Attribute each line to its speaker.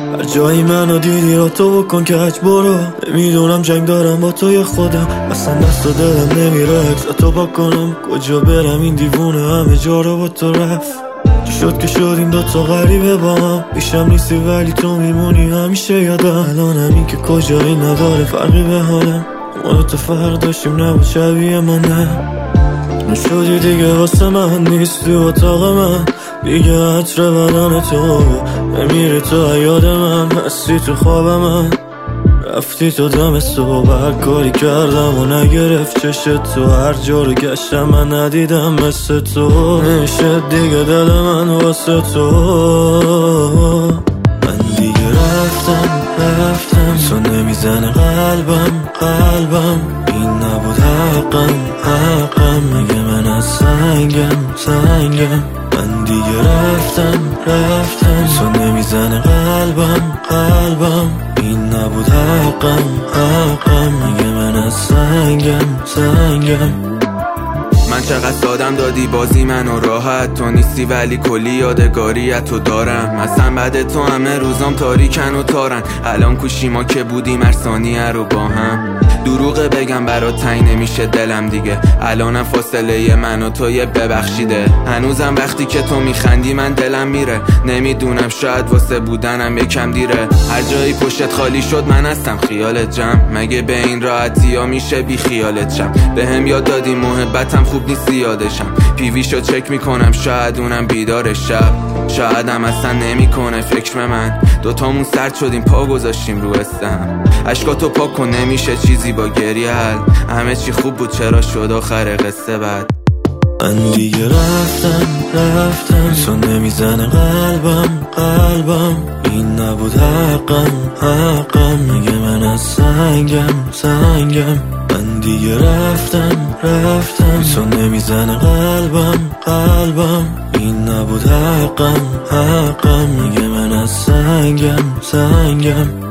Speaker 1: هر جایی منو دیدی را تو بکن کج برو. نمیدونم جنگ دارم با توی خودم، اصلا دست و دلم نمیره اکسا تو بکنم. کجا برم این دیوونه همه جا رو با تو رفت. چی شد که شدیم دوتا غریبه با هم، پیشم نیستی ولی تو میمونی همیشه یادم. الانم این که کجایی نداره فرقی به حالم، ما تو فرق داشتیم نبود شبیه من. نه نشدی دیگه واسه من، نیستی اتاق من دیگه. عطر بدن تو نمیری تو یاد من، هستی تو خواب من. رفتی تو دم صبح، هر کاری کردم و نگرفت چشت تو. هر جا رو گشتم من ندیدم مثل تو. نمیشه دیگه دل من واسه تو. من دیگه رفتم تو نمیزنه قلبم. این نبود حقم مگه من از سنگم. من دیگه رفتم تو نمیزنه قلبم. این نبود حقم مگه من از سنگم.
Speaker 2: من چقدر سادم دادی بازی منو راحت، تو نیستی ولی کلی یادگاریت تو دارم. مثلا بعد تو همه روزام تاریکن و تارن، الان کوشی ما که بودیم هر ثانیه رو با هم. دروغه بگم برات تنگ نمیشه دلم دیگه، الانم فاصله من و تو یه ببخشیده. هنوزم وقتی که تو میخندی من دلم میره، نمیدونم شاید واسه بودنم یکم دیره. هر جایی پشتت خالی شد من هستم خیالت جمع، مگه به این راحتی ها میشه بی خیالت شم. به هم یاد دادی محبتم خوب نیست یادشم، پیویشو چک میکنم شاید اونم بیدار شب. شاید هم اصلا نمیکنه فکر من، دوتامون سرد شدیم پا گذاشتیم رو استم. اشکاتو پاک کن نمیشه چیزی با گریه حل، همه چی خوب بود چرا شد آخر قصه بد.
Speaker 1: من دیگه رفتم تو نمیزنه قلبم. این نبود حقم مگه من از سنگم. من دیگه رفتم تو نمیزنه قلبم. این نبود حقم مگه من از سنگم.